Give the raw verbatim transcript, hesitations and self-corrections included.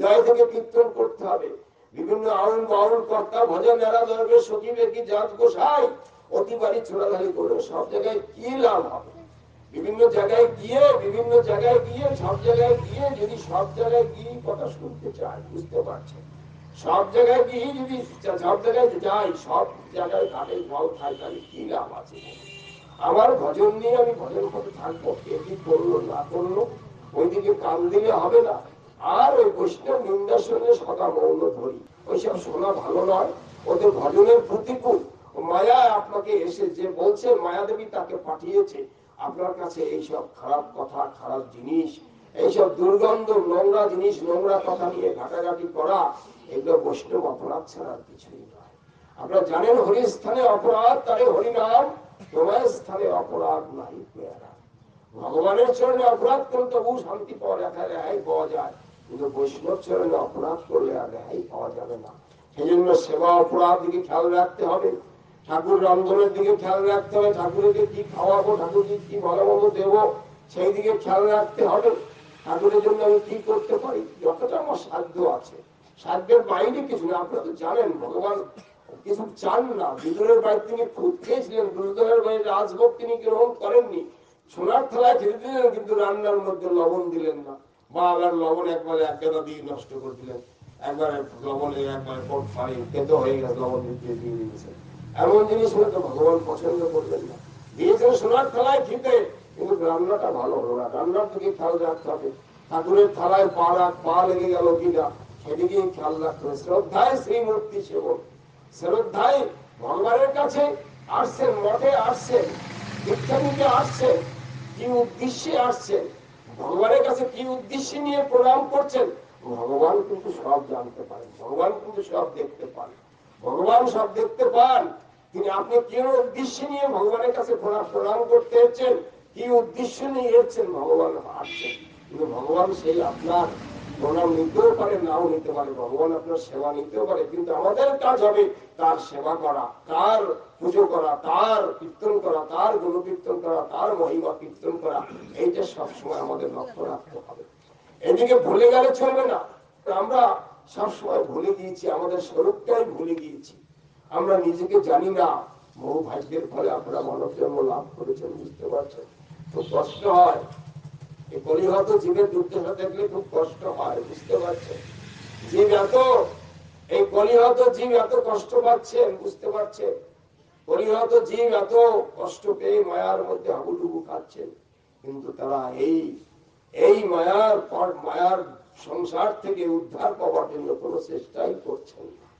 হৃদয় থেকে কীর্তন করতে হবে। বিভিন্ন আউল বাউল কর্তা ভজন এরা ধরবে সচিবে কি জাত গোসাই অতিবারী ছোড়াধারি করে সব জায়গায় কি লাভ হবে? বিভিন্ন জায়গায় গিয়ে বিভিন্ন জায়গায় গিয়ে সব জায়গায় গিয়ে যদি সব জায়গায় গিয়ে কথা শুনতে চাই, বুঝতে পারছেন, সব জায়গায় গিয়ে যদি সব জায়গায় যাই, সব জায়গায় ঘাটে জল খাই, তাহলে কি লাভ আছে? আমার ভজন নিয়ে আমি ভজন করতে থাকবো, কে কি করলো না করলো ওইদিকে কান দিলে হবে না। আর ওই বৈষ্ণব নিন্দার সঙ্গে সদা মৌন ধরি, ওইসব শোনা ভালো নয়, ওদের ভজনের প্রতিকূল। মায়া আপনাকে এসে যে বলছে মায়াদেবী তাকে পাঠিয়েছে আপনার কাছে এইসব খারাপ কথা, খারাপ জিনিস, এইসব দুর্গন্ধ নোংরা জিনিস, নোংরা কথা নিয়ে ঘাটাঘাটি করা, এগুলো বৈষ্ণব অপরাধ ছাড়া কিছুই নয়। আপনারা জানেন হরিস্থানে অপরাধ তারে হরিনাম, তোমার স্থানে অপরাধ নাই পেয়ারা। ভগবানের চরণে অপরাধ করলে তবু শান্তি পাওয়া দেখা রেহাই পাওয়া যায়, কিন্তু বৈষ্ণব চরণে অপরাধ করলে আর রেহাই পাওয়া যাবে না। সেই জন্য সেবা অপরাধ দিকে খেয়াল রাখতে হবে, ঠাকুর রন্ধনের দিকে খেয়াল রাখতে হবে, ঠাকুরকে কি খাওয়াবো, ঠাকুরকে কি ভালো মতো দেবো সেই দিকে খেয়াল রাখতে হবে। ঠাকুরের জন্য আমি কি করতে পারি, যতটা আমার সাধ্য আছে, সাধ্যের বাইরে কিছু না। আপনারা তো জানেন ভগবান কিছু চান না। বিদুরের বাড়ি তিনি খুব খেয়েছিলেন, দুর্যোধনের বাড়ির রাজভোগ তিনি গ্রহণ করেননি, সোনার থালায় খেতে দিলেন, কিন্তু রান্নার মধ্যে লবণ দিলেন না, বা আবার লবণ একবারে এক গাদা দিয়ে নষ্ট করে দিলেন, একবারে লবণের একবারে পট ফাড়ি খেতে হয়ে গেছে, লবণ দিয়ে দিয়ে দিয়েছেন। এমন জিনিস হলে তো ভগবান পছন্দ করবেন না। দিয়েছেন সোনার থালায় খেতে, কিন্তু রান্নাটা ভালো হলো না, রান্নার দিকে খেয়াল রাখতে হবে। ঠাকুরের থালায় পা রাখ পা লেগে গেল কিনা সেদিকেই খেয়াল রাখতে হবে। শ্রদ্ধায় শ্রীমূর্তি সেবক, শ্রদ্ধায় ভগবানের কাছে আসছেন, মঠে আসছেন, দীক্ষা নিতে আসছেন, কি উদ্দেশ্যে আসছেন, ভগবানের কাছে কি উদ্দেশ্যে নিয়ে প্রণাম করছেন, ভগবান কিন্তু সব জানতে পারেন, ভগবান কিন্তু সব দেখতে পান, ভগবান সব দেখতে পান। তিনি আপনি কি উদ্দেশ্যে নিয়ে ভগবানের কাছে প্রণাম করতে এসেছেন, কি উদ্দেশ্য নিয়ে এসেছেন, ভগবান আসছেন, কিন্তু ভগবান সেই আপনার প্রণাম নিতেও পারে, নাও নিতে পারে, ভগবান আপনার সেবা নিতেও পারে, কিন্তু আমাদের কাজ হবে তার সেবা করা, তার পুজো করা, তার কীর্তন করা, তার গুণকীর্তন করা, তার মহিমা কীর্তন করা, এইটা সবসময় আমাদের লক্ষ্য রাখতে হবে। এদিকে ভুলে গেলে চলবে না। আমরা সবসময় ভুলে গিয়েছি, আমাদের স্বরূপটাই ভুলে গিয়েছি, আমরা নিজেকে জানি না। বহু ভাগ্যের ফলে আপনারা মানব জন্ম লাভ করেছেন, বুঝতে পারছেন, খুব কষ্ট হয়। এই কলিহত জীবের দুর্দশা দেখলে খুব কষ্ট হয়, বুঝতে পারছেন। জীব এত এই কলিহত জীব এত কষ্ট পাচ্ছেন, বুঝতে পারছেন, কলিহত জীব এত কষ্ট পেয়ে মায়ার মধ্যে হাবুডুবু খাচ্ছেন, কিন্তু তারা এই এই মায়ার পর মায়ার সংসার থেকে উদ্ধার পাওয়ার জন্য কোনো চেষ্টাই করছেন না।